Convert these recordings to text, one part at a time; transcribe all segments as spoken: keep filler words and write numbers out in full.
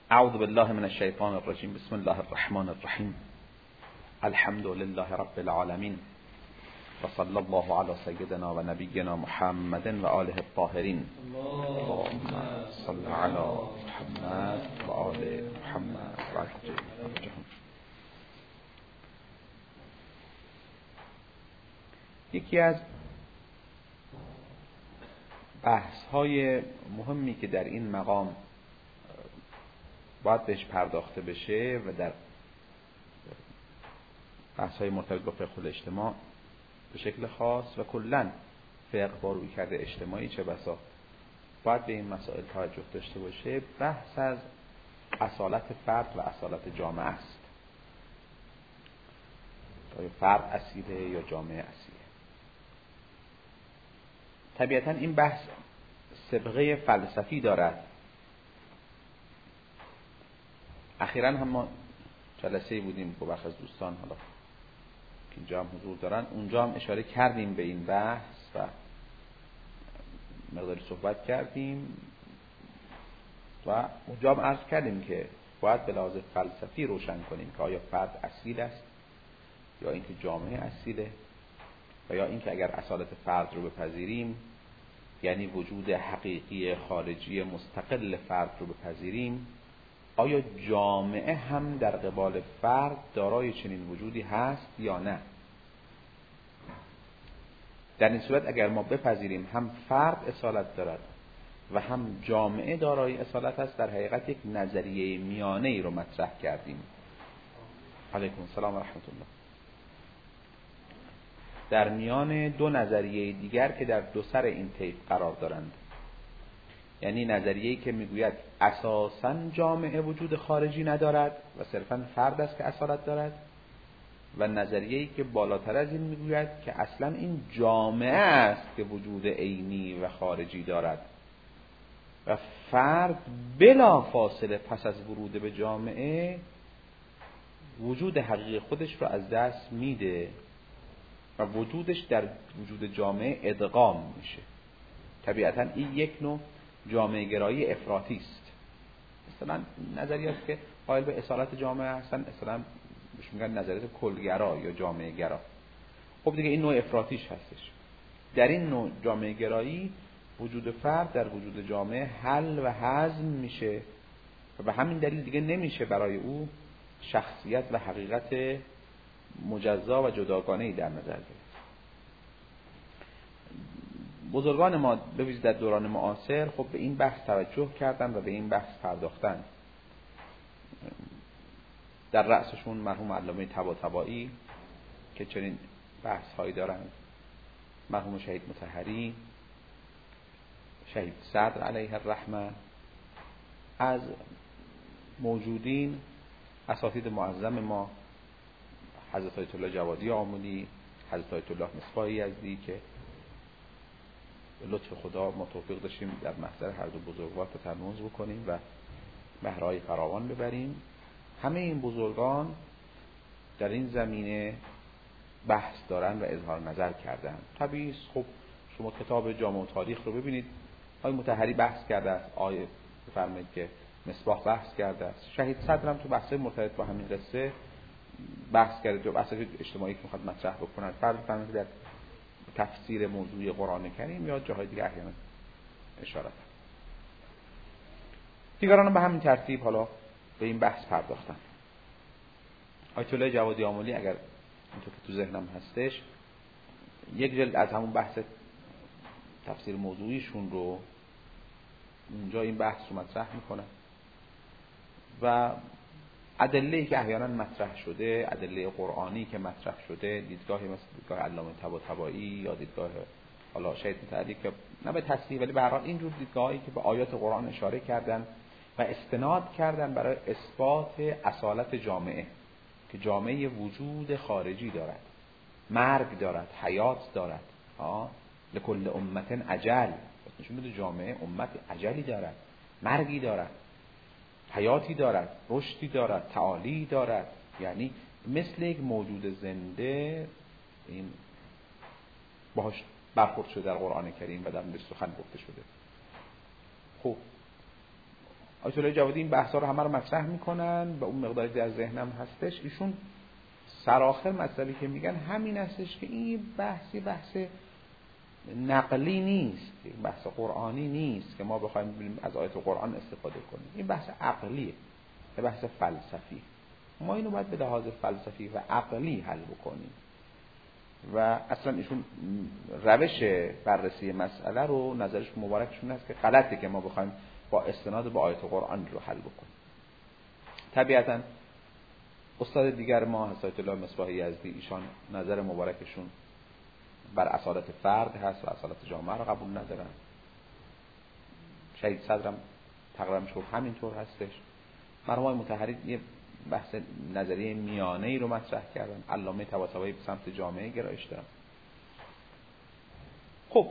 اعوذ بالله من الشیطان الرجیم. بسم الله الرحمن الرحیم. الحمد لله رب العالمین و صلی الله علی سیدنا و نبینا محمد و آله الطاهرین. اللهم صل علی محمد و آل محمد و عجل فرجهم. یکی از بحث های مهمی که در این مقام باید بهش پرداخته بشه و در بحث های مرتبط با فقه الاجتماع به شکل خاص و کلاً فقه با رویکرد اجتماعی چه بسا باید به این مسائل توجه داشته باشه، بحث از اصالت فرد و اصالت جامعه است. آیا فرد اصیله یا جامعه اصیله؟ طبیعتاً این بحث سابقه فلسفی دارد. اخیراً هم ما جلسه‌ای بودیم با بخش از دوستان حالا که اینجا هم حضور دارن، اونجا هم اشاره کردیم به این بحث و مقداری صحبت کردیم و اونجا هم عرض کردیم که باید به لحاظ فلسفی روشن کنیم که آیا فرد اصیل است یا اینکه جامعه اصیله، و یا اینکه اگر اصالت فرد رو بپذیریم یعنی وجود حقیقی خارجی مستقل فرد رو بپذیریم، آیا جامعه هم در قبال فرد دارای چنین وجودی هست یا نه؟ در این صورت اگر ما بپذیریم هم فرد اصالت دارد و هم جامعه دارای اصالت است، در حقیقت یک نظریه میانه ای رو مطرح کردیم. علیکم السلام و رحمت الله. در میان دو نظریه دیگر که در دو سر این طیف قرار دارند، یعنی نظریه‌ای که میگوید اساساً جامعه وجود خارجی ندارد و صرفاً فرد است که اصالت دارد، و نظریه‌ای که بالاتر از این میگوید که اصلاً این جامعه است که وجود عینی و خارجی دارد و فرد بلا فاصله پس از ورود به جامعه وجود حقیقی خودش رو از دست میده و وجودش در وجود جامعه ادغام میشه. طبیعتاً این یک نوع جامعه گرایی افراطی است. مثلا نظریاتی که قائل به اصالت جامعه هستن مثلا بهش میگن نظریات کلگرا یا جامعه گرا. خب دیگه این نوع افراطیش هستش. در این نوع جامعه گرایی وجود فرد در وجود جامعه حل و هضم میشه و به همین دلیل دیگه نمیشه برای او شخصیت و حقیقت مجزا و جداگانه‌ای در نظر گرفت. بزرگان ما به ویژه در دوران معاصر خب به این بحث توجه کردن و به این بحث پرداختن. در رأسشون مرحوم علامه طباطبایی که چنین بحث هایی دارند، مرحوم شهید مطهری، شهید صدر علیه الرحمه، از موجودین اساتید معظم ما حضرت آیت الله جوادی آملی، حضرت آیت الله مصباحی یزدی که به لطف خدا ما توفیق داشتیم در محضر هر دو بزرگوار تترمز بکنیم و بهرهای فراوان ببریم. همه این بزرگان در این زمینه بحث دارن و اظهار نظر کردن. طبیعی است خب شما کتاب جامع تاریخ رو ببینید، آقای مطهری بحث کرده است، آقای بفرمایید که مصباح بحث کرده است، شهید صدر هم تو بحث مرتبط با همین قصه بحث کرده، جو بحث اجتماعی که میخواد مطرح بکنن، فرض بفرمایید در تفسیر موضوع قرآن کریم یا جاهای دیگه احیانا اشارات. دیگران به همین ترتیب حالا به این بحث پرداختن. آیت الله جوادی آملی اگر اینطور که تو ذهنم هستش یک جلد از همون بحث تفسیر موضوعیشون رو اونجا این بحث رو مطرح میکنن و ادله‌ای که احیانا مطرح شده، ادله قرآنی که مطرح شده، دیدگاهی مثل دیدگاه علامه طباطبایی یا دیدگاه حالا شهید مطهری که نه به تصحیح ولی به هر حال اینجور دیدگاهایی که به آیات قرآن اشاره کردن و استناد کردن برای اثبات اصالت جامعه، که جامعه وجود خارجی دارد، مرگ دارد، حیات دارد. ها لکل امت اجل، نشون میده جامعه امت اجلی دارد، مرگی دارد، حیاتی دارد، رشدی دارد، تعالی دارد. یعنی مثل یک موجود زنده این باهاش برخورد شده در قرآن کریم و در سخن گفته شده. خب آیت الله جوادی این بحثا رو همه رو مطرح میکنن و اون مقداری در ذهنم هستش. ایشون سرآخر مسئله که میگن همین هستش که این بحثی بحث نقلی نیست، بحث قرآنی نیست که ما بخوایم از آیت قرآن استفاده کنیم. این بحث عقلیه، یه بحث فلسفی. ما اینو باید به لحاظ فلسفی و عقلی حل بکنیم و اصلا ایشون روش بررسی مسئله رو نظرش مبارکشون هست که غلطه که ما بخوایم با استناد به آیت قرآن رو حل بکنیم. طبیعتاً استاد دیگر ما حضرت آیت الله مصباح یزدی، ایشان نظر مبارکشون بر اصالت فرد هست و اصالت جامعه رو قبول ندارن. شهید صدرم تقریبا شد همینطور هستش. مرحوم مطهری یه بحث نظریه میانه ای رو مطرح کردن. علامه طباطبایی به سمت جامعه گرایش دارن. خب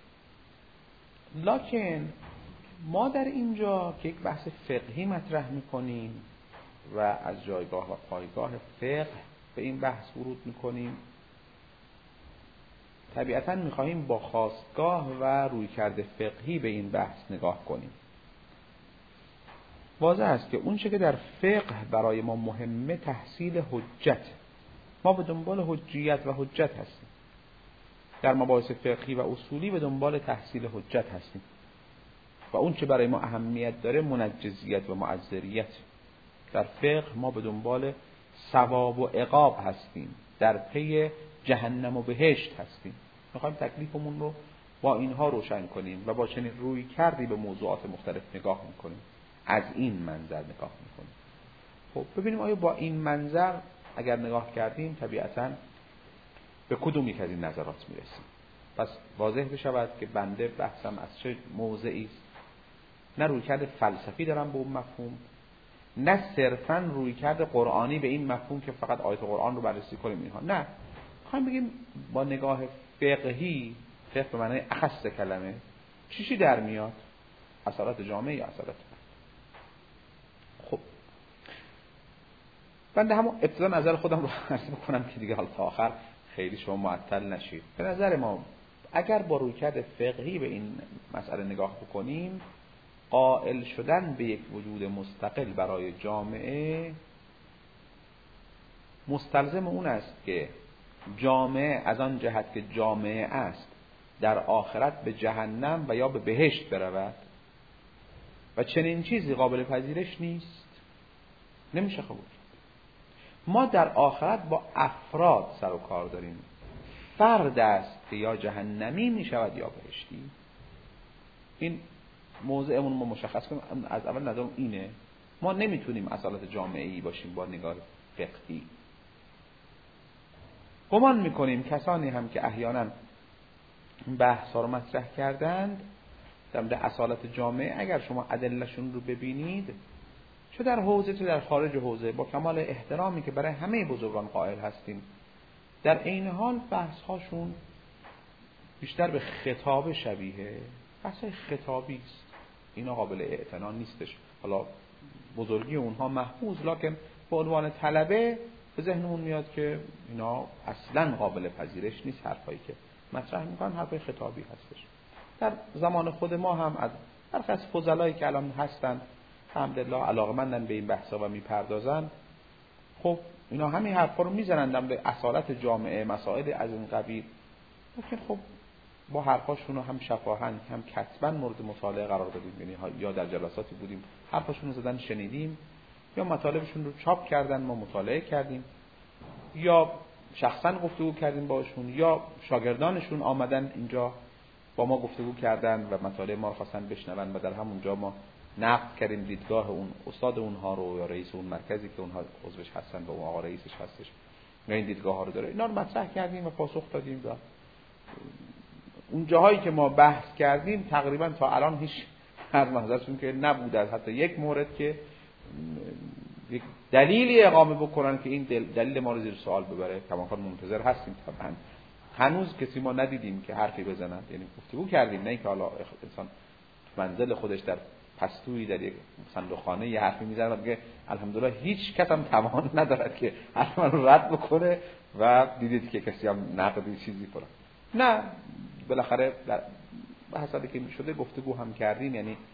لکن ما در اینجا که یک بحث فقهی مطرح میکنیم و از جایگاه و پایگاه فقه به این بحث ورود میکنیم، طبیعتاً میخواهیم با خاستگاه و رویکرد فقهی به این بحث نگاه کنیم. واضح است که اون چه که در فقه برای ما مهمه تحصیل حجت. ما به دنبال حجیت و حجت هستیم. در مباحث فقهی و اصولی به دنبال تحصیل حجت هستیم و اون چه برای ما اهمیت داره منجزیت و معذریت. در فقه ما به دنبال ثواب و عقاب هستیم، در پی جهنم و بهشت هستیم. میخوایم تکلیفمون رو با اینها روشن کنیم و با چنین روی کردی به موضوعات مختلف نگاه میکنیم. از این منظر نگاه میکنیم. خب ببینیم آیا با این منظر اگر نگاه کردیم طبیعتاً به کدوم یک از این نظرات میرسیم. پس واضح بشود که بنده بحثم از چه موضعی است. نه رویکرد فلسفی دارم به اون مفهوم، نه صرفاً رویکرد قرآنی به این مفهوم که فقط آیت قرآن رو بررسی کنیم اینها. نه، میخوایم بگیم با نگاه فقهی، فقه به معنای اخص کلمه، چی چی در میاد؟ اصالت جامعه یا اصالت فرد. خب بنده همون ابتدا نظر خودم رو عرض بکنم که دیگه حال تا آخر خیلی شما معطل نشید. به نظر ما اگر با رویکرد فقهی به این مسئله نگاه بکنیم، قائل شدن به یک وجود مستقل برای جامعه مستلزم اون است که جامعه از آن جهت که جامعه است در آخرت به جهنم و یا به بهشت برود و چنین چیزی قابل پذیرش نیست، نمیشه قبول. ما در آخرت با افراد سر و کار داریم. فرد است که یا جهنمی میشود یا بهشتی. این موضعمون ما مشخص کنیم. از اول نظرم اینه، ما نمیتونیم اصالت جامعه‌ای باشیم با نگاه فقهی. گمان میکنیم کسانی هم که احیانا بحث ها رو مطرح کردند در مورد اصالت جامعه، اگر شما ادله‌شون رو ببینید، چه در حوزه چه در خارج حوزه، با کمال احترامی که برای همه بزرگان قائل هستیم، در عین حال بحث هاشون بیشتر به خطاب شبیه، بحث خطابی است. اینا قابل اعتنا نیستش. حالا بزرگی اونها محفوظ، لکن به عنوان طلبه به ذهنمون میاد که اینا اصلاً قابل پذیرش نیست. حرفایی که مطرح میکنن حرفای خطابی هستش. در زمان خود ما هم از برخی از فضلایی که الان هستن الحمدلله علاقه‌مندن به این بحثا و میپردازن، خب اینا همین حرفا رو میزنن به اصالت جامعه، مسائل از این قبیل، لیکن خب با حرفاشون هم شفاهن هم کتباً مورد مطالعه قرار دادیم. یعنی یا در جلساتی بودیم حرفاشون رو زدن شنیدیم، یا مطالبشون رو چاپ کردن ما مطالعه کردیم، یا شخصا گفتگو کردیم باشون، یا شاگردانشون آمدن اینجا با ما گفتگو کردن و مطالعه ما رو خواستن بشنون و در همونجا ما نقد کردیم دیدگاه اون استاد اونها رو یا رئیس اون مرکزی که اونها عضوش هستن و اون آقا رئیسش هستش و این دیدگاه ها رو داره. اینا رو مطرح کردیم و پاسخ دادیم و اون جاهایی که ما بحث کردیم تقریبا تا الان هیچ از محضرشون که نبوده از حتی یک مورد که یک دلیلی اقامه بکنن که این دلیل ما رو زیر سوال ببره. کماکان منتظر هستیم. طبعا هنوز کسی ما ندیدیم که حرفی بزنن. یعنی گفتگو کردیم، نه اینکه حالا انسان منزل خودش در پستویی در یک صندوقخانه یه حرفی میزنه و میگه الحمدلله هیچ کس هم توان نداره که حرف من رو رد بکنه و دیدید که کسی هم نقدی چیزی کنه. نه، بالاخره در بحثی که میشده گفتگو هم کردیم. یعنی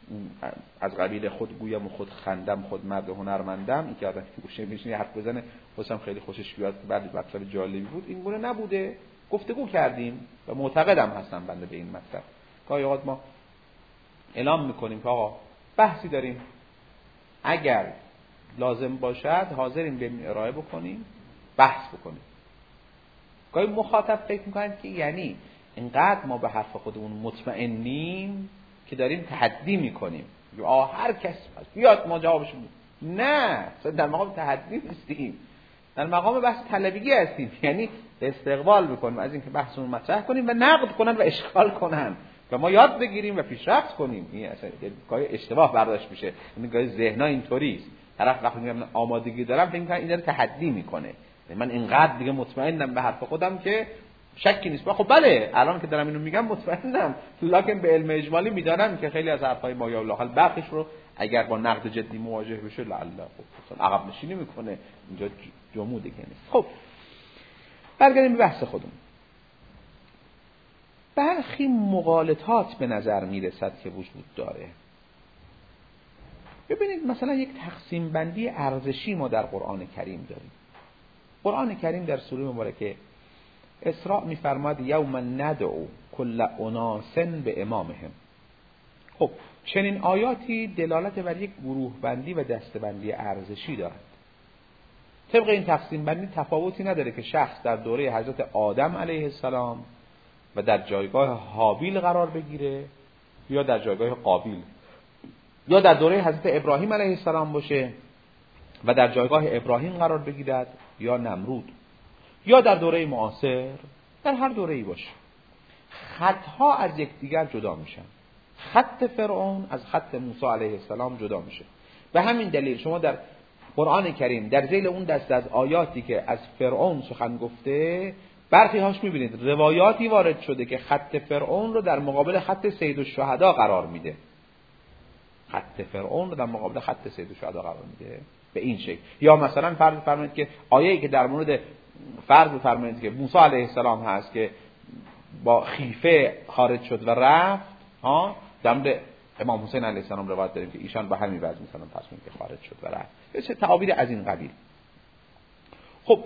از قبیل خود گویم و خود خندم خود مرد هنرمندم، این که آدم گوشه میشینه حرف بزنه خودم خیلی خوشش بیاد بعد مطلب جالبی بود، این گونه نبوده. گفتگو کردیم و معتقدم هستم بنده به این مطلب. گاهی اوقات ما اعلام میکنیم که آقا بحثی داریم، اگر لازم باشد حاضریم به ارائه بکنیم، بحث بکنیم. گاهی مخاطب فکر میکنن که یعنی اینقدر ما به حرف خودمون مطمئنیم که داریم تحدی میکنیم، یا هر کس بیاد ما جوابش میدیم. نه، در مقام تحدی نیستیم، در مقام بحث طلبگی هستیم. یعنی استقبال میکنیم از اینکه بحثمون مطرح کنیم و نقد کنن و اشکال کنن و ما یاد بگیریم و پیشرفت کنیم. این اصلا گاهی اشتباه برداشت میشه، یعنی گاهی ذهن‌ها اینطوریه، طرف وقتی میگه من آمادگی دارم فکر می‌کنه این داره تحدی میکنه، من اینقدر دیگه مطمئنم به حرف خودم که شکی نیست. خب بله الان که دارم اینو میگم مطمئنم، لکن به علم اجمالی میدانم که خیلی از حرفای ما یا الله برخیش رو اگر با نقد جدی مواجه بشه لعل خب مثلا عقب نشینی میکنه، اینجا جموده که نیست. خب برگردیم به بحث خودمون. برخی مغالطات به نظر میرسد که وجود داره. ببینید مثلا یک تقسیم بندی ارزشی ما در قرآن کریم داریم. قرآن کریم در سوره مبارکه اسراء میفرماد یوم ندعو کل اناس به امامهم. خب چنین آیاتی دلالت بر یک گروه بندی و دسته بندی ارزشی دارد. طبق این تقسیم بندی تفاوتی نداره که شخص در دوره حضرت آدم علیه السلام و در جایگاه حابیل قرار بگیره یا در جایگاه قابیل، یا در دوره حضرت ابراهیم علیه السلام باشه و در جایگاه ابراهیم قرار بگیرد یا نمرود، یا در دوره معاصر، در هر دوره‌ای باشه. خطها از یکدیگر جدا میشن. خط فرعون از خط موسی علیه السلام جدا میشه. به همین دلیل شما در قرآن کریم در ذیل اون دسته از آیاتی که از فرعون سخن گفته، برخی هاش میبینید روایاتی وارد شده که خط فرعون رو در مقابل خط سید الشهدا قرار میده. خط فرعون رو در مقابل خط سید الشهدا قرار میده به این شکل. یا مثلا فرض فرمایید که آیه‌ای که در مورد فرض فرمایید که موسی علیه السلام هست که با خیفه خارج شد و رفت، ها در مورد امام حسین علیه السلام روایت داریم که ایشان به همین وضع مثلا تصمیم که خارج شد و رفت. چه تعابیر از این قبیل. خب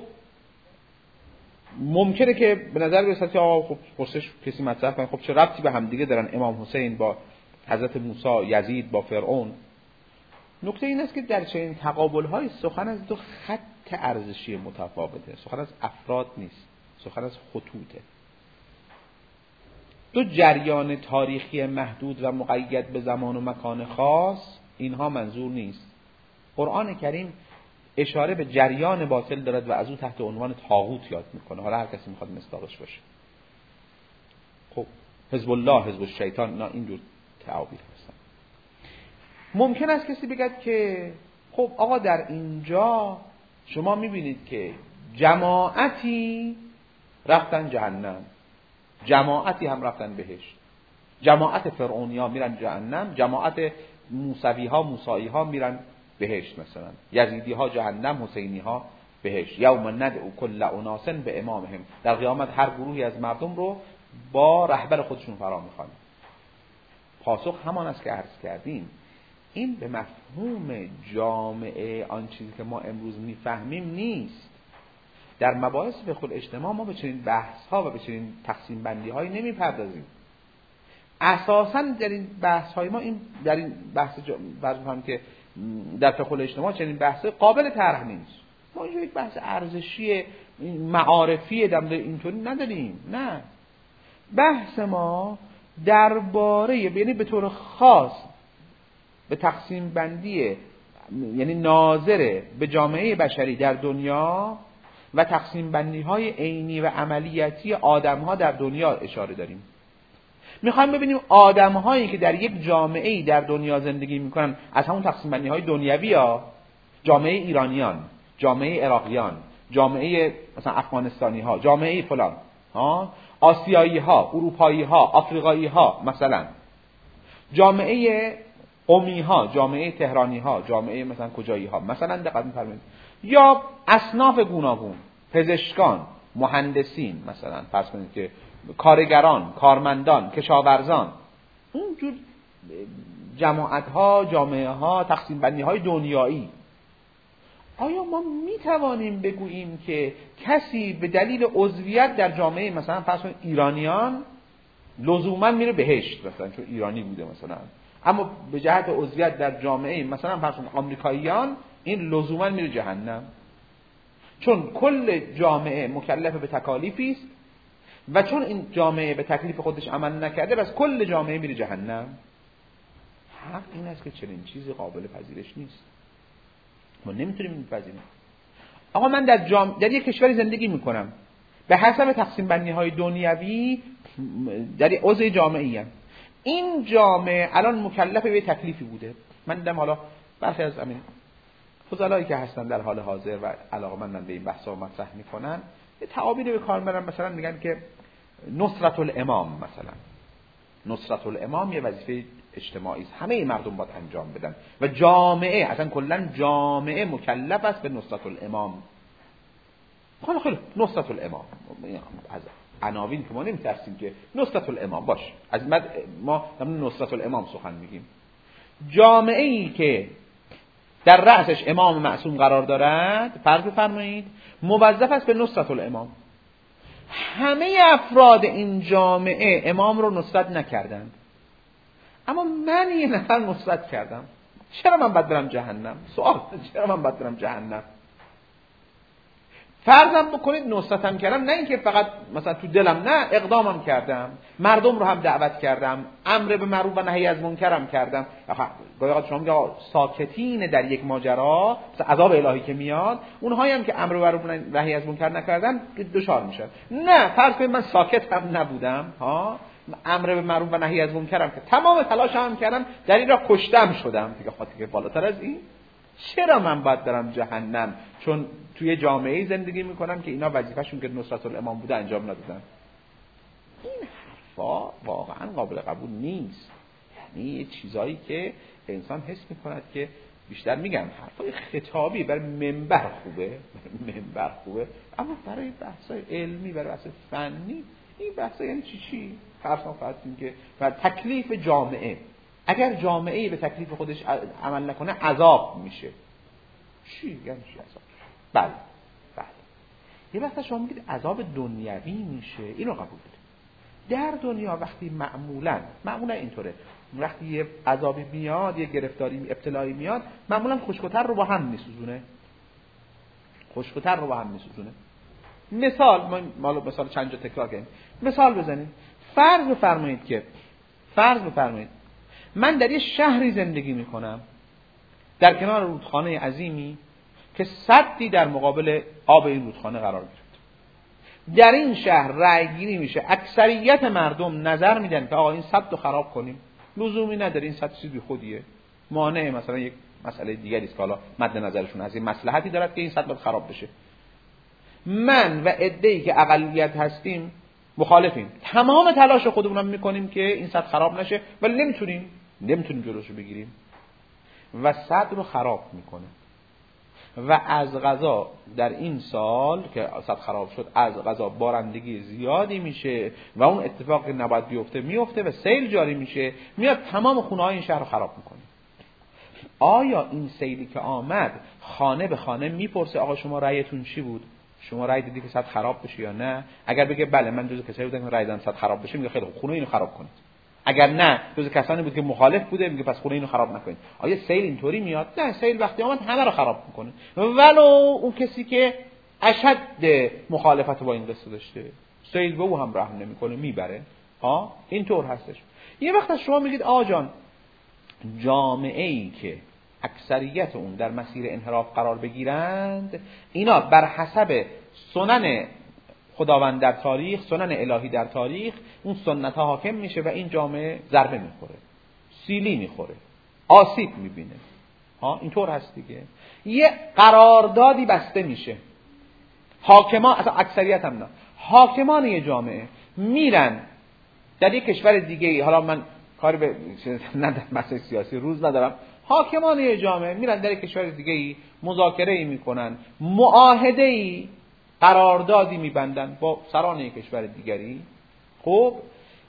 ممکنه که به نظر برسه که آقا خب پرسش کسی مطرح کنه خب چه ربطی به هم دیگه دارن امام حسین با حضرت موسی، یزید با فرعون؟ نکته این است که در چنین تقابل‌های سخن از دو خط ارزشی متفاوته، سخن از افراد نیست، سخن از خطوطه. دو جریان تاریخی محدود و مقید به زمان و مکان خاص، اینها منظور نیست. قرآن کریم اشاره به جریان باطل دارد و از او تحت عنوان طاغوت یاد میکنه. حالا هر کسی میخواد مصداقش باشه. خب حزب الله، حزب الشیطان، نه اینجور تعابیر هستن. ممکن است کسی بگه که خب آقا در اینجا شما میبینید که جماعتی رفتن جهنم، جماعتی هم رفتن بهشت. جماعت فرعونی ها میرن جهنم، جماعت موسوی ها موسایی ها میرن بهشت. مثلا یزیدی ها جهنم، حسینی ها بهشت. یوم ندعو کل اناس به امامهم. در قیامت هر گروهی از مردم رو با رهبر خودشون فرا میخوانیم. پاسخ همان است که عرض کردیم. این به مفهوم جامعه آن چیزی که ما امروز میفهمیم نیست. در مباحث فقه الاجتماع ما به چنین بحث ها و به چنین تقسیم بندی هایی نمیپردازیم. اساساً در این بحث های ما این در این بحث فرض که در فقه الاجتماع چنین بحث قابل طرح نیست. ما اینجا یک بحث ارزشی معارفی دم اینطوری نداریم. نه، بحث ما درباره یعنی به طور خاص به تقسیم بندی یعنی ناظر به جامعه بشری در دنیا و تقسیم بندی های عینی و عملیاتی آدم ها در دنیا اشاره داریم. میخوایم ببینیم آدم هایی که در یک جامعه در دنیا زندگی میکنن از همون تقسیم بندی های دنیوی ها، جامعه ایرانیان، جامعه عراقیان، جامعه مثلا افغانستانی ها، جامعه فلان ها، آسیایی ها، اروپایی ها، آفریقایی ها، مثلا جامعه قمی ها، جامعه تهرانی ها، جامعه مثلا کجایی ها، مثلا دقت می‌فرمایید، یا اصناف گوناگون، پزشکان، مهندسین، مثلا فرض کنید که کارگران، کارمندان، کشاورزان، اونجور جماعت ها، جامعه ها، تقسیم بندی های دنیایی. آیا ما می توانیم بگوییم که کسی به دلیل عضویت در جامعه مثلا فرض کنید ایرانیان لزوما میره بهشت مثلا چون ایرانی بوده مثلا، اما به جهت عضویت در جامعه مثلا فرض کنید آمریکاییان این لزوما میره جهنم؟ چون کل جامعه مکلف به تکالیفی است و چون این جامعه به تکلیف خودش عمل نکرده بس کل جامعه میره جهنم. حق این است که چنین چیزی قابل پذیرش نیست. ما نمیتونیم این بپذیریم. آقا من در جام... در یک کشوری زندگی میکنم، به حسب تقسیم بندی های دنیوی در عضو جامعه‌ای ام. این جامعه الان مکلف به تکلیفی بوده. من دیدم حالا برخی از همین فضلایی که هستن در حال حاضر و علاقه‌مندن به این بحثا مطرح میکنن یه تعابیری به کار میبرن، مثلا میگن که نصرت الامام، مثلا نصرت الامام یه وظیفه اجتماعی است، همه مردم باید انجام بدن و جامعه اصلا کلا جامعه مکلف است به نصرت الامام. خیلی خیلی نصرت الامام از عناوین که ما نمیترسیم که نصرت الامام باش، از ما نصرت الامام سخن میگیم. جامعه ای که در رأسش امام معصوم قرار دارد، فرض بفرمایید موظف است به نصرت الامام. همه افراد این جامعه امام رو نصرت نکردند، اما من یه نفر نصرت کردم، چرا من باید برم جهنم؟ سوال، چرا من باید برم جهنم؟ فرضم بکنید نصرتم کردم، نه اینکه فقط مثلا تو دلم، نه اقدامم کردم، مردم رو هم دعوت کردم، امر به معروف و نهی از منکرم کردم. گاهی شما میگه ساکتین در یک ماجرا، مثلا عذاب الهی که میاد، اونهایی هم که امر به معروف و نهی از منکر نکردن دچار میشن. نه، فرض کنید من ساکت هم نبودم، ها، امر به معروف و نهی از منکرم که تمام تلاشم هم کردم، در این راه کشتم شدم دیگه. خاطر که بالاتر از این چرا من باید برم جهنم؟ چون توی جامعه زندگی میکنم که اینا وظیفه‌شون که نصرت الامام بوده انجام ندادن. این حرفا واقعا قابل قبول نیست. یعنی یه چیزایی که انسان حس میکند که بیشتر میگم حرفای خطابی برای منبر خوبه، منبر خوبه، اما برای بحثای علمی، برای بحث فنی این بحثا یعنی چی چی؟ حرفا فقط این که و تکلیف جامعه، اگر جامعه به تکلیف خودش عمل نکنه عذاب میشه. چی یعنی چی عذاب؟ بله بله. یه وقتا شما میگید عذاب دنیوی میشه، اینو قبول دارید. در دنیا وقتی معمولا معمولا اینطوره، وقتی یه عذابی میاد، یه گرفتاری ابتلایی میاد، معمولا خشک‌وتر رو با هم میسوزونه. خشک‌وتر رو با هم میسوزونه. مثال ما مثال چند جا تکرار کنیم. مثال بزنید. فرض بفرمایید که فرض بفرمایید من در یه شهری زندگی میکنم در کنار رودخانه عظیمی که سدی در مقابل آب این رودخانه قرار گرفت. در این شهر رأی گیری میشه، اکثریت مردم نظر میدن که آقا این سد رو خراب کنیم، لزومی نداره، این سد چیزی خودیه، مانع مثلا یک مسئله دیگری است که حالا مد نظرشون هست، این مصلحتی دارد که این سد باید خراب بشه. من و عده‌ای که اقلیت هستیم مخالفیم، تمام تلاش خودمونم میکنیم که این سد خراب نشه، ولی نمیتونیم نمیتونیم جلوشو بگیریم و سد رو خراب میکنه. و از قضا در این سال که سد خراب شد، از قضا بارندگی زیادی میشه و اون اتفاق که نباید بیفته میفته و سیل جاری میشه، میاد تمام خونه‌های این شهر رو خراب میکنه. آیا این سیلی که آمد خانه به خانه میپرسه آقا شما رأیتون چی بود؟ شما رأی دیدی که سد خراب بشه یا نه؟ اگر بگه بله من جزو کسایی بودم که رأی دادم سد خراب بشه، میگه خیلی خوب خونه اینو خراب کنید. اگر نه جزو کسانی بود که مخالف بوده، میگه پس خونه اینو خراب نکنید. آیا سیل اینطوری میاد؟ نه، سیل وقتی اومد همه رو خراب میکنه، ولو اون کسی که اشد مخالفت با این قصه داشته، سیل به او هم رحم نمیکنه، میبره. ها اینطور هستش. یه وقت شما میگید آقا جان جامعه ای که اکثریت اون در مسیر انحراف قرار بگیرند، اینا بر حسب سنن خداوند در تاریخ، سنن الهی در تاریخ، اون سنت ها حاکم میشه و این جامعه ضربه میخوره، سیلی میخوره، آسیب میبینه. ها اینطور هست دیگه. یه قراردادی بسته میشه، حاکمان، اصلا اکثریت هم نه، حاکمان یه جامعه میرن در یک کشور دیگه ای، حالا من کاری به ندارم، مسئله سیاسی روز ندارم، حاکمان یه جامعه میرن در یک کشور دیگه ای مذاکره ای میکنن، معاهده ای، قراردادی میبندن با سران یک کشور دیگری. خب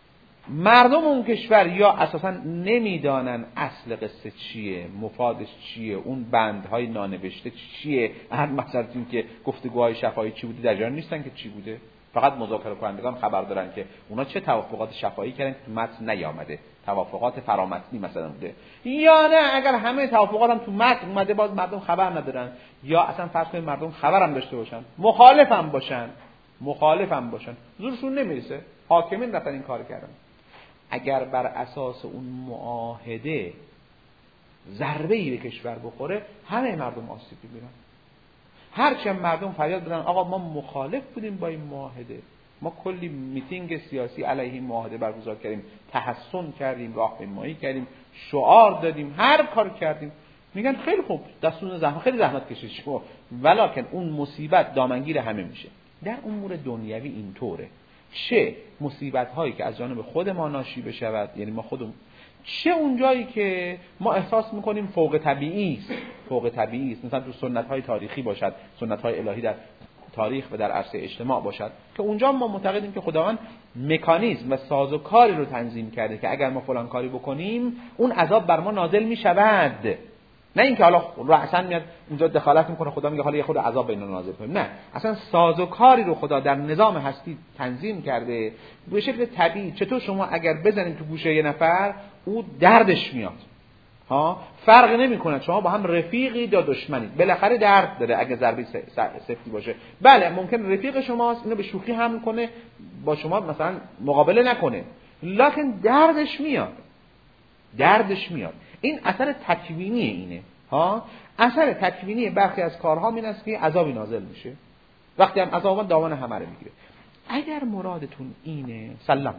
مردم اون کشور یا اساسا نمیدانن اصل قصه چیه، مفادش چیه، اون بندهای نانوشته چیه، هر مثلا این که گفتگوهای شفاهی چی بوده در جریان نیستن که چی بوده، فقط مذاکره کنندگان خبر دارن که اونا چه توافقات شفاهی کردن که تو متن نیامده، توافقات فرامتنی مثلا بوده، یا نه اگر همه توافقات هم تو متن اومده باز مردم خبر ندارن، یا اصلا فرض کنید مردم خبرم داشته باشن، مخالفم باشن، مخالفم باشن، زورشون نمیرسه، حاکمین رفتن این کار کردن. اگر بر اساس اون معاهده ضربه‌ای به کشور بخوره، همه مردم آسیب می‌بینن. هرچند مردم فریاد بزنن آقا ما مخالف بودیم با این معاهده، ما کلی میتینگ سیاسی علیه این معاهده برگزار کردیم، تحسن کردیم، راهپیمایی کردیم، شعار دادیم، هر کار کردیم، میگن خیلی خوب، دستون زحمت خیلی زحمت کشید شما، ولکن اون مصیبت دامنگیر همه میشه. در امور دنیوی اینطوره، چه مصیبت هایی که از جانب خود ما ناشی بشود، یعنی ما خودمون، چه اونجایی که ما احساس میکنیم فوق طبیعی است، فوق طبیعی است، مثلا تو سنت های تاریخی باشد، سنت های الهی در تاریخ و در عرصه اجتماع باشد، که اونجا ما معتقدیم که خداوند مکانیزم و سازوکاری رو تنظیم کرده که اگر ما فلان کاری بکنیم اون عذاب بر ما نازل میشود. نه اینکه حالا رأساً میاد اونجا دخالت میکنه خدا میگه حالا یه خود عذاب بین نازل کنیم، نه، اصلا سازوکاری رو خدا در نظام هستی تنظیم کرده به شکل طبیعی. چطور شما اگر بزنید تو گوشه یه نفر او دردش میاد، ها، فرق نمیکنه شما با هم رفیقی یا دشمنید، بالاخره درد داره اگه ضربه سفتی باشه. بله ممکن رفیق شماست اینو به شوخی حمل کنه، با شما مثلا مقابله نکنه، لکن دردش میاد، دردش میاد. این اثر تکوینی اینه، ها، اثر تکوینی برخی از کارها این است که عذابی نازل میشه، وقتی هم عذاب دامن همه رو میگیره. اگر مرادتون اینه سلام،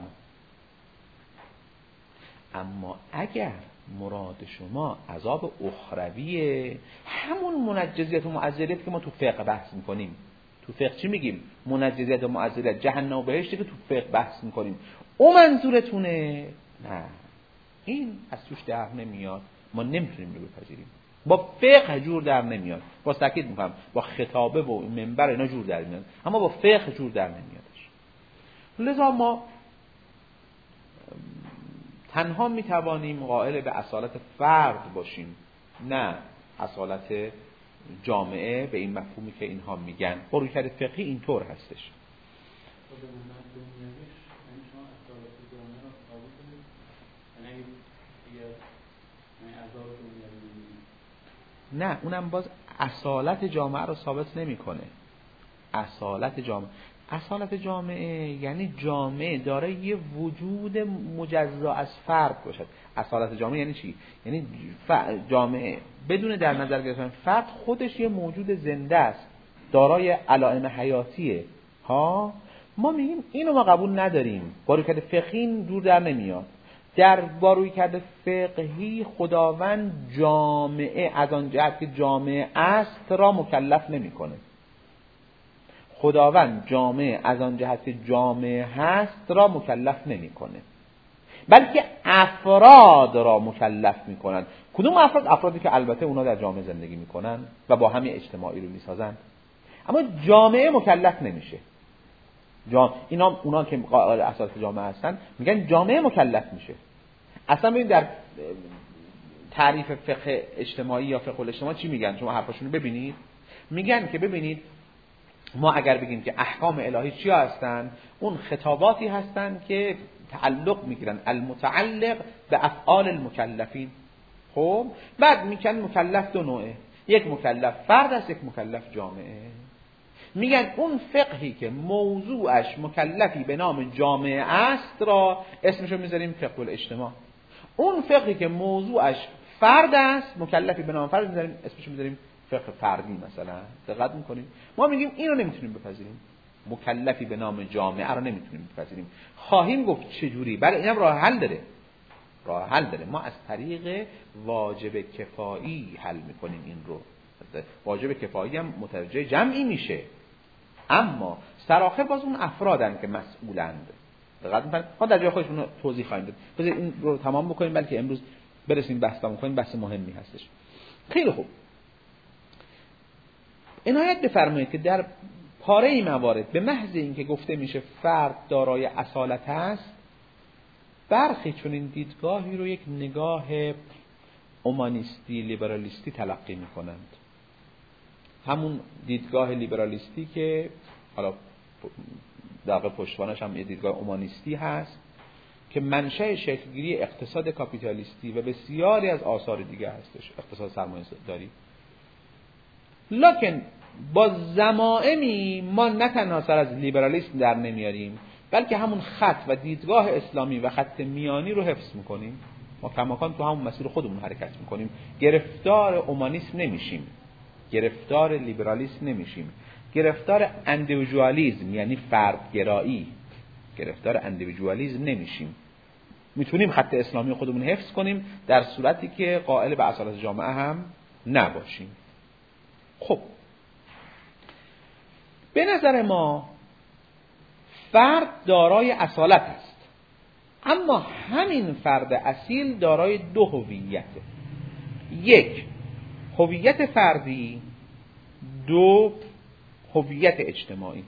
اما اگر مراد شما عذاب اخرویه، همون منجزیت و معذریت که ما تو فقه بحث میکنیم، تو فقه چی میگیم؟ منجزیت و معذریت، جهنم و بهشتی که تو فقه بحث میکنیم، اون منظورتونه؟ نه، این از توش در نمیاد، ما نمیتونیم رو بپذیریم، با فقه جور در نمیاد، با تاکید میکنم با خطابه و منبر اینا جور در میاد، اما با فقه جور در نمیادش. لذا ما تنها میتوانیم قائل به اصالت فرد باشیم، نه اصالت جامعه به این مفهومی که اینها میگن. رویکرد فقهی اینطور هستش. نه، اونم باز اصالت جامعه رو ثابت نمیکنه. اصالت جامعه، اصالت جامعه یعنی جامعه داره یه وجود مجزا از فرد باشد. اصالت جامعه یعنی چی؟ یعنی جامعه بدون در نظر گرفتن فرد خودش یه موجود زنده است، دارای علائم حیاتیه. ها، ما میگیم اینو ما قبول نداریم، با رویکرد فقهی دور در نمیاد. در با رویکرد فقهی خداوند جامعه از آن جهت که جامعه است را مکلف نمیکنه. خداوند جامعه از آن جهت که جامعه هست را مکلف نمیکنه، بلکه افراد را مکلف میکنن. کدوم افراد؟ افرادی که البته اونا در جامعه زندگی میکنن و با همه اجتماعی رو میسازن، اما جامعه مکلف نمیشه. جا... اینا اونا که قائل اساس جامعه هستن میگن جامعه مکلف میشه. اصلا ببین در تعریف فقه اجتماعی یا فقه الاجتماع چی میگن؟ شما حرفاشونو ببینید، میگن که ببینید ما اگر بگیم که احکام الهی چیا هستن، اون خطاباتی هستن که تعلق میگیرن المتعلق به افعال المکلفین. خب بعد میگن مکلف دو نوعه، یک مکلف فرد است، یک مکلف جامعه. میگن اون فقهی که موضوعش مکلفی به نام جامعه است را اسمشو میذاریم فقه الاجتماع. اون فقهی که موضوعش فرد است، مکلفی به نام فرد، میذاریم اسمشو میذاریم فقه فردی مثلا. دقت میکنیم؟ ما میگیم اینو نمیتونیم بپذیریم، مکلفی به نام جامعه رو نمیتونیم بپذیریم. خواهیم گفت چجوری؟ بله اینم راه حل داره، راه حل داره. ما از طریق واجب کفایی حل میکنیم این رو. واجب کفایی هم متوجه جمعی میشه، اما سرآخر باز اون افرادن که مسئولند. دقت میکنید؟ ما در جای خودمون رو توضیح خواهیم داد. بذار این رو تمام بکنیم بلکه امروز برسیم بحث تمام کنیم، بحث مهمی هستش. خیلی خوب. عنایت بفرمایید که در پاره موارد به محض اینکه گفته میشه فرد دارای اصالت است، برخی چون این دیدگاهی رو یک نگاه اومانیستی لیبرالیستی تلقی میکنند. همون دیدگاه لیبرالیستی که حالا در واقع پشتوانش هم یه دیدگاه اومانیستی هست که منشأ شکلگیری اقتصاد کاپیتالیستی و بسیاری از آثار دیگه هستش، اقتصاد سرمایه‌داری. لکن با ضمائمی ما نه تنها سر از لیبرالیسم در نمیاریم، بلکه همون خط و دیدگاه اسلامی و خط میانی رو حفظ میکنیم. ما کماکان تو همون مسیر خودمون حرکت میکنیم، گرفتار اومانیسم نمیشیم، گرفتار لیبرالیسم نمیشیم، گرفتار اندیویدوالیسم یعنی فردگرایی، گرفتار اندیویدوالیسم نمیشیم. میتونیم خط اسلامی خودمون حفظ کنیم در صورتی که قائل به اصالت جامعه هم نباشیم. خب به نظر ما فرد دارای اصالت است، اما همین فرد اصیل دارای دو هویته: یک هویت فردی، دو هویت اجتماعی.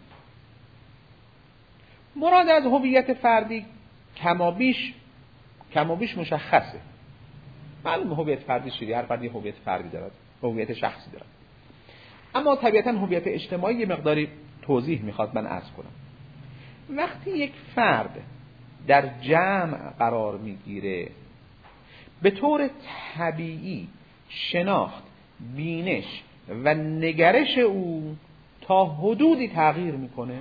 مراد از هویت فردی کمابیش کمابیش مشخصه. معلومه هویت فردی چیه، هر فردی هویت فردی دارد، هویت شخصی دارد. اما طبیعتاً هویت اجتماعی یه مقداری توضیح میخواد من عرض کنم. وقتی یک فرد در جمع قرار میگیره، به طور طبیعی شناخت، بینش و نگرش او تا حدودی تغییر میکنه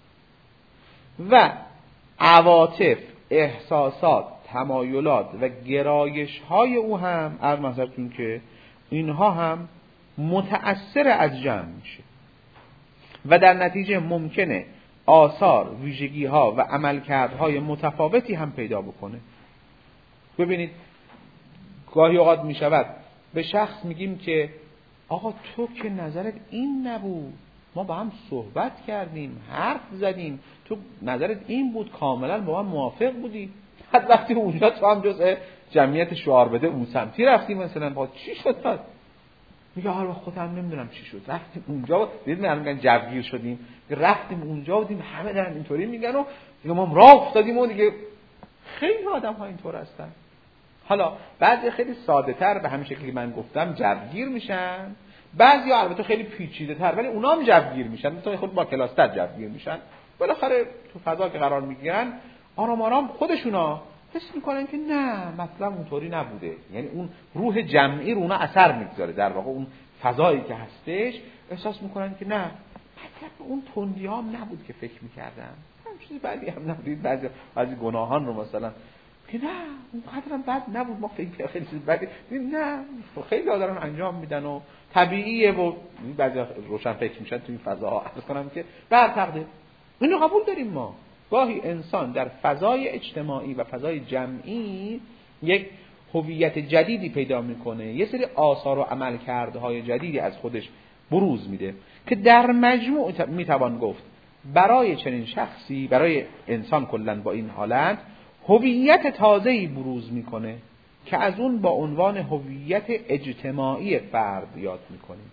و عواطف، احساسات، تمایلات و گرایش های او هم از نظرتون که اینها هم متأثر از جمع میشه و در نتیجه ممکنه آثار، ویژگی ها و عملکردهای متفاوتی هم پیدا بکنه. ببینید گاهی اوقات میشود به شخص میگیم که آقا تو که نظرت این نبود، ما با هم صحبت کردیم، حرف زدیم، تو نظرت این بود، کاملا با من موافق بودی. بعد وقتی اونجا تو هم جزء جمعیت شعار بده اون سمتی رفتیم مثلا، با چی شد داد؟ میگه حالا خودم نمیدونم چی شد، رفتیم اونجا، دیدیم من میگن جوگیر شدیم، رفتیم اونجا بودیم همه دارن اینطوری میگن و دیگه ما راه افتادیم و دیگه. خیلی آدم ها اینطور هستن. حالا بعضی خیلی ساده تر به همین شکلی من گفتم جوگیر میشن، بعضی ها البته خیلی پیچیده تر ولی اونا هم جوگیر میشن، مثلا خود با کلاستر جوگیر میشن. بالاخره تو فضا که قرار میگیرن آرام آرام خودشونا حس میکنن که نه مثلا اونطوری نبوده، یعنی اون روح جمعی رو اونا اثر میگذاره، در واقع اون فضایی که هستش احساس میکنن که نه مطلب اون تندی هم نبود که فکر میکردم، هم چیزی بدی هم نبود، بعضی بعضی گناهان رو مثلا که نه اون قدرم بد نبود، ما فکر خیلی چیز بدی نه خیلی آدم انجام میدن و طبیعیه و بعضی روشن فکر میشن تو این فضاها. عرض کنم که بر تقدیر اینو قبول داریم ما. گاهی انسان در فضای اجتماعی و فضای جمعی یک هویت جدیدی پیدا میکنه، یه سری آثار و عملکردهای جدیدی از خودش بروز میده که در مجموع میتوان گفت برای چنین شخصی، برای انسان کلاً با این حالت هویت تازه‌ای بروز میکنه که از اون با عنوان هویت اجتماعی فرد یاد میکنیم.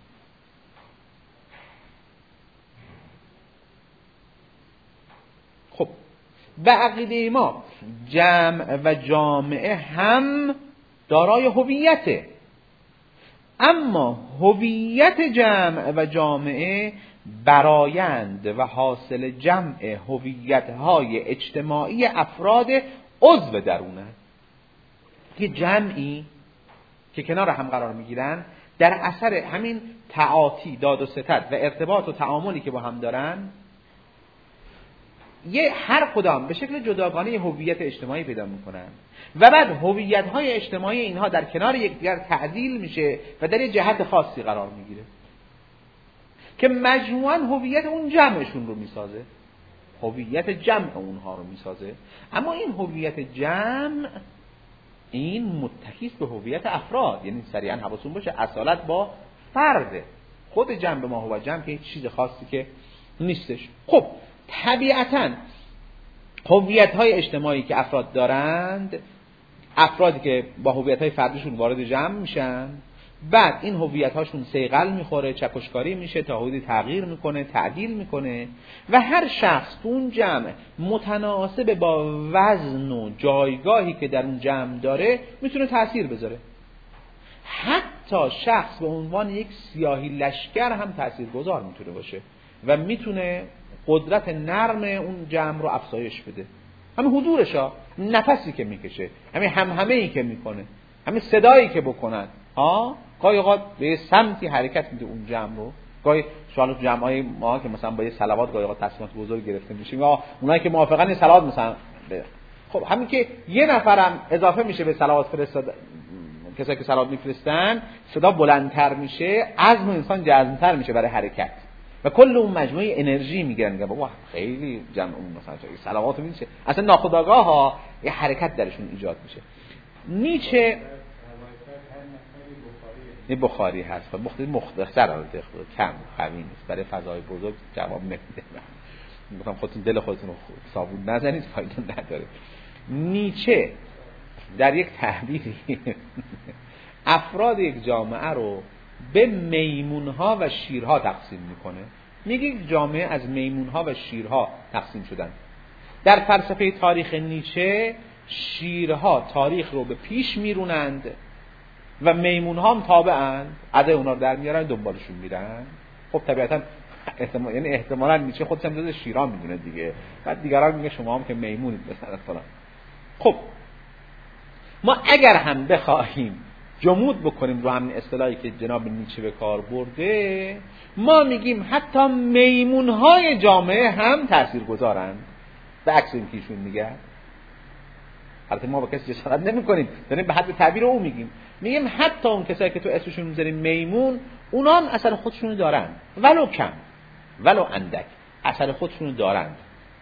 خب به عقیده ما جمع و جامعه هم دارای هویته، اما هویت جمع و جامعه برآیند و حاصل جمع هویت‌های اجتماعی افراد عضو درونه. یه جمعی که کنار هم قرار میگیرن در اثر همین تعاطی، داد و ستد و ارتباط و تعاملی که با هم دارن، یه هر کدام به شکل جداگانه هویت اجتماعی پیدا میکنن و بعد هویت‌های اجتماعی اینها در کنار یکدیگر تعدیل میشه و در یه جهت خاصی قرار میگیره که مجموعاً هویت اون جمعشون رو میسازه، هویت جمع اونها رو میسازه. اما این هویت جمع این متکی است به هویت افراد، یعنی سریعا حواستون باشه اصالت با فرده، خود جمع به ما هو جمع که هیچ چیز خاصی که نیستش. خب طبیعتاً هویت‌های اجتماعی که افراد دارند، افرادی که با هویت‌های فردیشون وارد جمع میشن بعد این هویت هاشون صیقل میخوره، چکشکاری میشه، تا حدودی تغییر میکنه، تعدیل میکنه و هر شخص تو اون جمع متناسب با وزن و جایگاهی که در اون جمع داره میتونه تأثیر بذاره. حتی شخص به عنوان یک سیاهی لشکر هم تأثیرگذار میتونه باشه و میتونه قدرت نرم اون جمع رو افزایش بده. همین حضورش ها، نفسی که میکشه، همین همهمه‌ای که میکنه، همین صدایی که بکنن ها، گاهی اوقات به سمتی حرکت میده اون جمع رو. گاهی شما تو جمعای ما که مثلا با یه صلوات گاهی اوقات تصمیمات بزرگ گرفته میشه، یا اونایی که موافقن این صلوات مثلا به. خب همین که یه نفرم اضافه میشه به صلوات فرستاد، کسایی که صلوات میفرستن، صدا بلندتر میشه، عزم انسان جزم‌تر میشه برای حرکت و کل اون مجموعه انرژی میگیرن. میگن بابا خیلی جمع اون مثلا صلوات میشه، اصلا ناخودآگاه ها یه حرکت درشون ایجاد میشه. نیچه این بخاری هست، خب مختصر مختصر البته کم قوی نیست، برای فضای بزرگ جواب نمیده. میگم خودتون دل خودتون رو صابون نزنید، فایده نداره. نیچه در یک تعبیری افراد یک جامعه رو به میمونها و شیرها تقسیم میکنه. میگه یک جامعه از میمونها و شیرها تقسیم شدن. در فلسفه تاریخ نیچه شیرها تاریخ رو به پیش میرونند و میمونها هم تابعند، عده اونا رو در میارن دنبالشون میرن. خب طبیعتا احتمال یعنی احتمالاً نیچه خودش هم جز شیرها میدونه دیگه، بعد دیگران میگه شما هم که میمونید مثلا فلان. خب ما اگر هم بخواهیم جمود بکنیم رو همین اصطلاحی که جناب نیچه به کار برده، ما میگیم حتی میمونهای جامعه هم تاثیرگذارند، به عکس این که ایشون میگه. البته ما با کسی جسارت نمی‌کنیم، داریم به حد تعبیر او میگیم. میگیم حتی اون کسایی که تو اسمشون میذاریم میمون، اونا هم اثر خودشونو دارن، ولو کم ولو اندک اثر خودشونو دارند.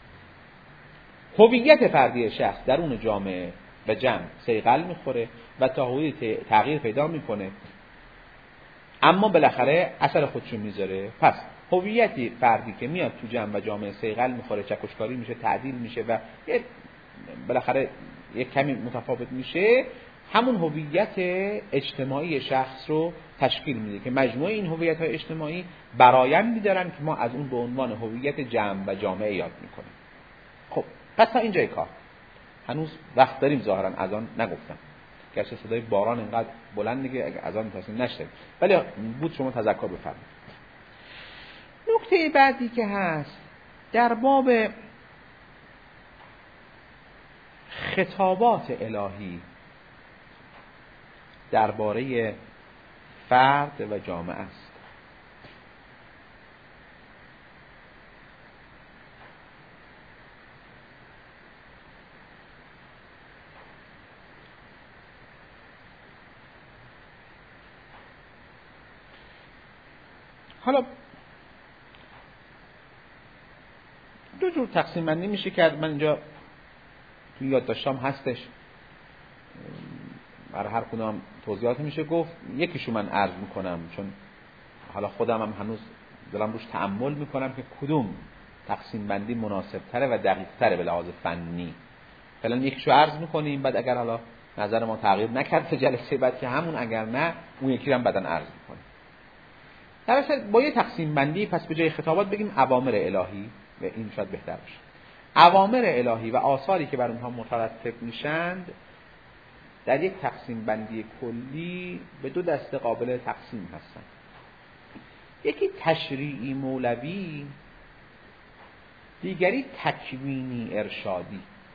هویت فردی شخص در اون جامعه و جمع صیقل میخوره و تا حدودی تغییر پیدا میکنه، اما بالاخره اثر خودشون میذاره. پس هویتی فردی که میاد تو جمع و جامعه صیقل میخوره، چکشکاری میشه، تعدیل میشه و بالاخره یک کمی متفاوت میشه، همون هویت اجتماعی شخص رو تشکیل میده که مجموعه این هویت‌های اجتماعی برایندی دارن که ما از اون به عنوان هویت جمع و جامعه یاد میکنیم. خب پس تا اینجای کار هنوز وقت داریم، ظاهرا اذان نگفتم، گرچه صدای باران اینقدر بلند دیگه اگه اذان می‌خواستیم نشد، ولی بود شما تذکر بفرمایید. نکته بعدی که هست در باب خطابات الهی درباره فرد و جامعه است. حالا دو جور تقسیم بندی میشه کرد. من اینجا تو یادداشتام هستش، برای هر کدام توضیحات میشه گفت. یکیشو من عرض میکنم چون حالا خودم هم هنوز دارم روش تأمل میکنم که کدوم تقسیم بندی مناسب تره و دقیق تره به لحاظ فنی. فعلا یکیشو عرض میکنیم، بعد اگر حالا نظر ما تغییر نکرد تا جلسه بعد که همون، اگر نه اون یکی رو هم بعداً عرض میکنیم. در اصل با یه تقسیم بندی پس به جای خطابات بگیم اوامر الهی، و این شاید بهتر باشه. اوامر الهی و آثاری که بر اونها مترتب میشند در یک تقسیم بندی کلی به دو دسته قابل تقسیم هستند. یکی تشریعی مولوی، دیگری تکوینی ارشادی.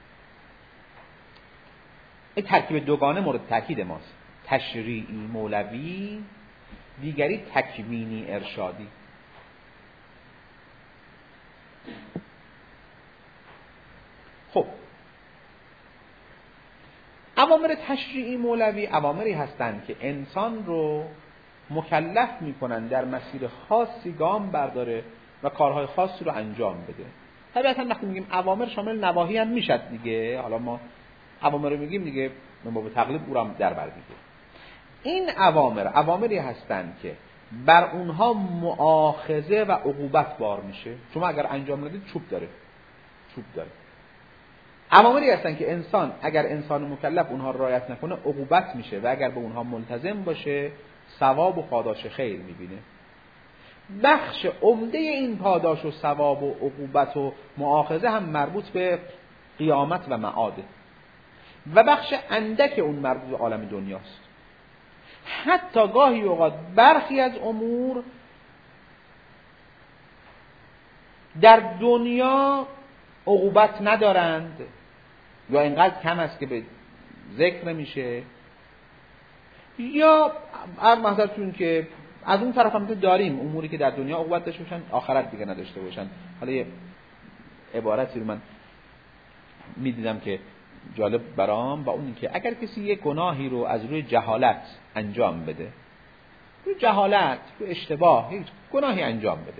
این ترکیب دوگانه مورد تاکید ماست. تشریعی مولوی، دیگری تکوینی ارشادی. خب اوامر تشریعی مولوی اوامری هستند که انسان رو مکلف میکنن در مسیر خاصی گام برداره و کارهای خاصی رو انجام بده. طبیعتا وقتی میگیم اوامر شامل نواهی هم میشد دیگه، حالا ما اوامر رو میگیم دیگه من با تقلید او رو هم در بر میگیم. این اوامر اوامری هستند که بر اونها مؤاخذه و عقوبت بار میشه. شما اگر انجام ندید چوب داره، چوب داره. اوامری هستن که انسان اگر انسان مکلف اونها رو رعایت نکنه عقوبت میشه و اگر به اونها ملتزم باشه ثواب و پاداش خیر میبینه. بخش عمده این پاداش و ثواب و عقوبت و مؤاخذه هم مربوط به قیامت و معاده و بخش اندک اون مربوط به عالم دنیاست. حتی گاهی اوقات برخی از امور در دنیا عقوبت ندارند یا اینقدر کم است که به ذکر نمیشه، یا هر محضرتون که از اون طرف هم داریم اموری که در دنیا عقوبت داشته باشن آخرت دیگه نداشته باشن. حالا یه عبارتی رو من میدیدم که جالب برام، با اونی که اگر کسی یه گناهی رو از روی جهالت انجام بده، روی جهالت، روی اشتباه هیچ گناهی انجام بده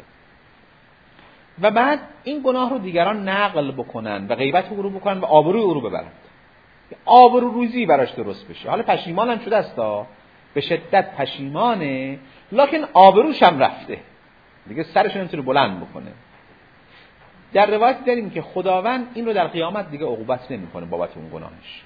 و بعد این گناه رو دیگران نقل بکنن و غیبت او رو بکنن و آبروی او رو ببرند، آبرو روزی براش درست بشه، حالا پشیمان هم شده است، به شدت پشیمانه، لکن آبروش هم رفته دیگه، سرش نمیتونه بلند بکنه. در روایت داریم که خداوند این رو در قیامت دیگه عقوبت نمیکنه بابت اون گناهش،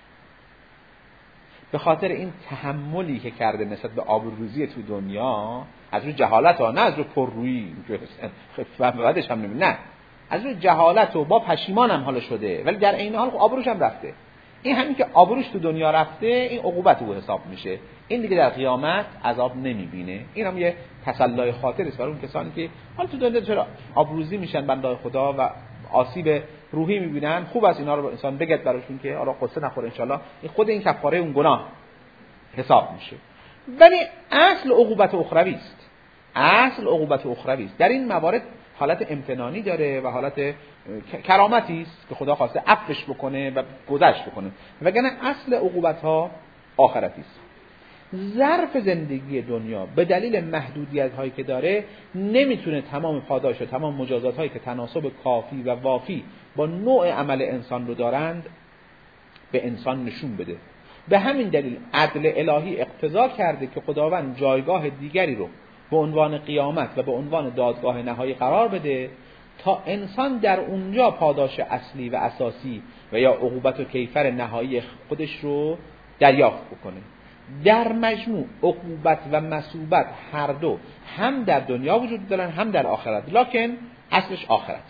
به خاطر این تحملی که کرده نسبت به آبروریزی تو دنیا، از روی جهالت ها، نه از روی پررویی و بعدش هم نمی نه از روی جهالت و با پشیمان هم حالا شده، ولی در عین حال آبروش هم رفته. این همین که آبروش تو دنیا رفته این عقوبت او حساب میشه، این دیگه در قیامت عذاب نمیبینه. این هم یه تسلای خاطر است برای اون کسانی که حالا تو دنیا چرا آبروزی میشن بندای خدا و آسیب روحی میبینن. خوب است اینا رو انسان بگد براشون که آره قصه نخوره، انشالله این خود این کفاره اون گناه حساب میشه. ولی اصل عقوبت اخروی است، اصل عقوبت اخروی است. در این موارد حالت امتنانی داره و حالت کرامتی است که خدا خواسته عفوش بکنه و گذشت بکنه، وگرنه اصل عقوبت ها آخرتی است. ظرف زندگی دنیا به دلیل محدودیت هایی که داره نمیتونه تمام پاداش و تمام مجازات هایی که تناسب کافی و وافی با نوع عمل انسان رو دارند به انسان نشون بده. به همین دلیل عدل الهی اقتضا کرده که خداوند جایگاه دیگری رو به عنوان قیامت و به عنوان دادگاه نهایی قرار بده تا انسان در اونجا پاداش اصلی و اساسی و یا عقوبت و کیفر نهایی خودش رو دریافت بکنه. در مجموع عقوبت و مثوبت هر دو هم در دنیا وجود دارن هم در آخرت، لکن اصلش آخرت.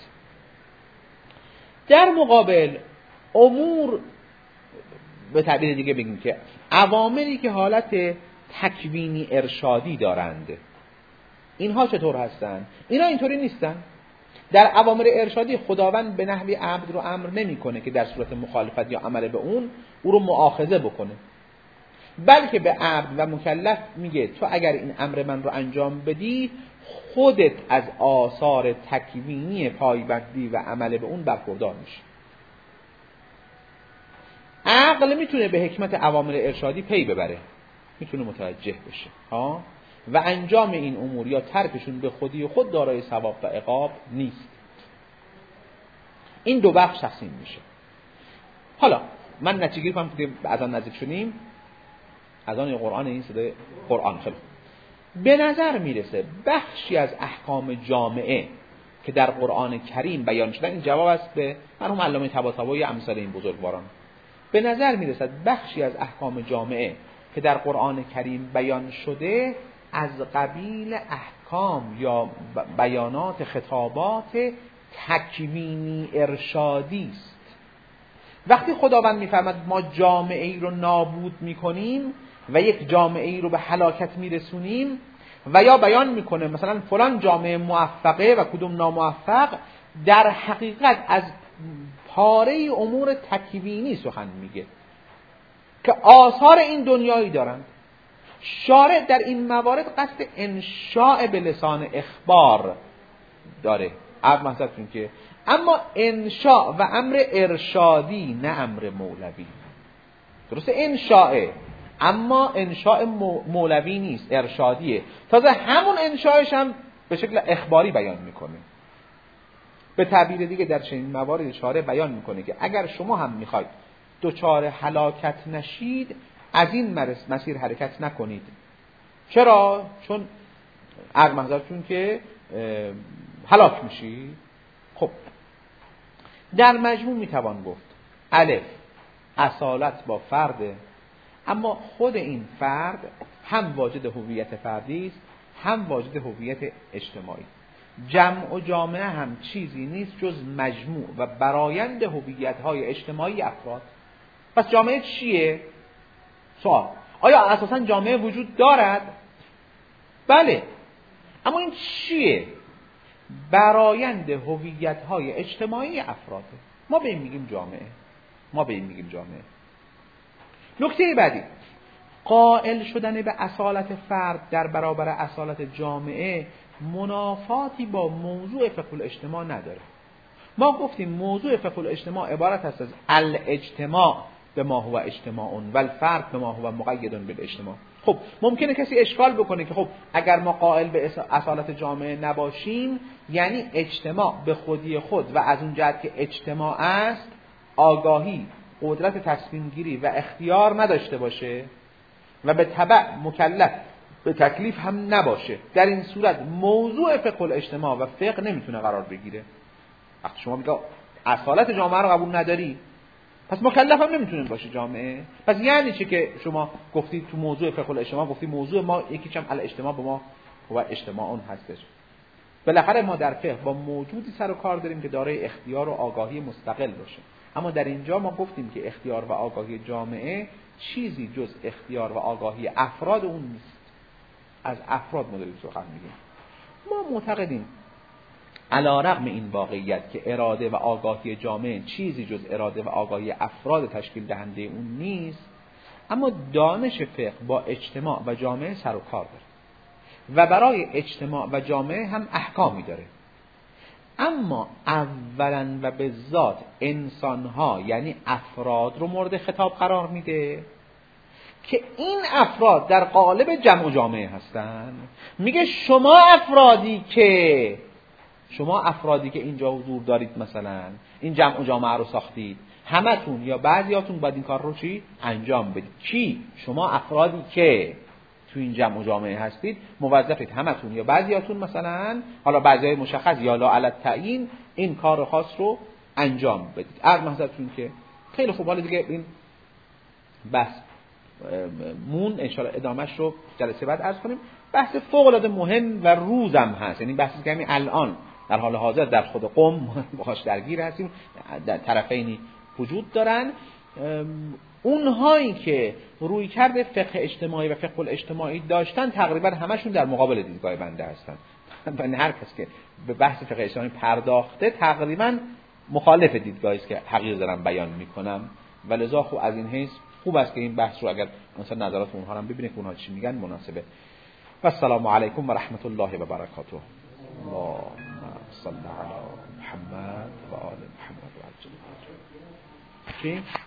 در مقابل امور، به تعبیر دیگه بگیم که عواملی که حالت تکوینی ارشادی دارند، اینها چطور هستند؟ اینا اینطوری نیستن. در عوامل ارشادی خداوند به نحوی عبد رو امر نمیکنه که در صورت مخالفت یا عمل به اون او رو مؤاخذه بکنه، بلکه به عبد و مکلف میگه تو اگر این امر من رو انجام بدی خودت از آثار تکوینی پایبندی و عمل به اون برخوردار میشی. عقل میتونه به حکمت عوامل ارشادی پی ببره، میتونه متوجه بشه ها، و انجام این امور یا ترکشون به خودی خود دارای ثواب و عقاب نیست. این دو بخش تقسیم میشه. حالا من نتیجه گیری کنم که از آن نزدیک شدیم، از آن قرآن، این صدای قرآن. خیلی به نظر میرسه بخشی از احکام جامعه که در قرآن کریم بیان شدن، این جواب است به مرحوم علامه طباطبایی امثال این بزرگواران، به نظر میرسد بخشی از احکام جامعه که در قرآن کریم بیان شده از قبیل احکام یا بیانات خطابات تکوینی ارشادی است. وقتی خداوند میفرماد ما جامعه ای رو نابود میکنیم و یک جامعه ای رو به هلاکت میرسونیم و یا بیان میکنه مثلا فلان جامعه موفقه و کدوم ناموفق، در حقیقت از پاره امور تکوینی سخن میگه که آثار این دنیایی دارند. شارع در این موارد قصد انشاء به لسان اخبار داره، عرض محضرتون که اما انشاء و امر ارشادی نه امر مولوی. درسته انشاء، اما انشاء مولوی نیست، ارشادیه. تازه همون انشاءش هم به شکل اخباری بیان میکنه. به تعبیر دیگه در چنین موارد شارع بیان میکنه که اگر شما هم میخواید دوچار هلاکت نشید از این مسیر حرکت نکنید. چرا؟ چون عرض محضرتون که هلاک میشی. خب در مجموع میتوان گفت الف اصالت با فرده، اما خود این فرد هم واجد هویت فردی است، هم واجد هویت اجتماعی. جمع و جامعه هم چیزی نیست جز مجموع و برآیند هویت‌های اجتماعی افراد. پس جامعه چیه؟ سوال. آیا اساساً جامعه وجود دارد؟ بله. اما این چیه؟ برآیند هویت‌های اجتماعی افراد. ما به این میگیم جامعه. ما به این میگیم جامعه. نکته بعدی، قائل شدن به اصالت فرد در برابر اصالت جامعه منافاتی با موضوع فقه الاجتماع نداره. ما گفتیم موضوع فقه الاجتماع عبارت است از الاجتماع به ما هو اجتماع و الفرد به ما هو مقید بالاجتماع. خب ممکنه کسی اشکال بکنه که خب اگر ما قائل به اصالت جامعه نباشیم یعنی اجتماع به خودی خود و از اون جهت که اجتماع است آگاهی، قدرت تصمیم گیری و اختیار نداشته باشه و به تبع مکلف به تکلیف هم نباشه. در این صورت موضوع فقه الاجتماع و فقه نمیتونه قرار بگیره. وقتی شما میگه اصالت جامعه رو قبول نداری پس مکلف هم نمیتونه باشه جامعه. پس یعنی چه که شما گفتید تو موضوع فقه الاجتماع گفتی موضوع ما یکیش هم الاجتماع به ما و اجتماع اون هستش. بالاخره ما در فقه با موجودی سر و کار داریم که دارای اختیار و آگاهی مستقل باشه. اما در اینجا ما گفتیم که اختیار و آگاهی جامعه چیزی جز اختیار و آگاهی افراد اون نیست. از افراد ما داریم سخن میگیم. ما معتقدیم علی رغم این واقعیت که اراده و آگاهی جامعه چیزی جز اراده و آگاهی افراد تشکیل دهنده اون نیست، اما دانش فقه با اجتماع و جامعه سر و کار داره و برای اجتماع و جامعه هم احکامی داره. اما اولا و به ذات انسان‌ها یعنی افراد رو مورد خطاب قرار میده که این افراد در قالب جمع و جامعه هستن. میگه شما افرادی که شما افرادی که اینجا حضور دارید، مثلا این جمع و جامعه رو ساختید، همتون یا بعضیاتون باید این کار رو چی انجام بدید. کی؟ شما افرادی که تو این جمع و جامعه هستید موظفید همتون یا بعضیاتون، مثلا حالا بعضیای مشخص یا لا علی التعیین، این کار خاص رو انجام بدید. عرض محضرتون که خیلی خوب، حالا دیگه این بحث مون ان شاء الله ادامهش رو جلسه بعد عرض کنیم. بحث فوق العاده مهم و روزم هست، یعنی بحثی که همین الان در حال حاضر در خود قم باهاش درگیر هستیم، در طرفینی وجود دارن. اونهایی که روی کرده فقه اجتماعی و فقه الاجتماعی داشتن تقریبا همشون در مقابل دیدگاه بنده هستن. یعنی هر کس که به بحث فقه اجتماعی پرداخته تقریبا مخالف دیدگاهی است که حقیقت دارم بیان میکنم. ولذا خوب از این حیث خوب است که این بحث رو اگر مثلا نظرات اونها رو ببینید اونها چی میگن مناسبه. و السلام علیکم و رحمت الله و برکاته. اللهم صل علی محمد و آل محمد و عجل.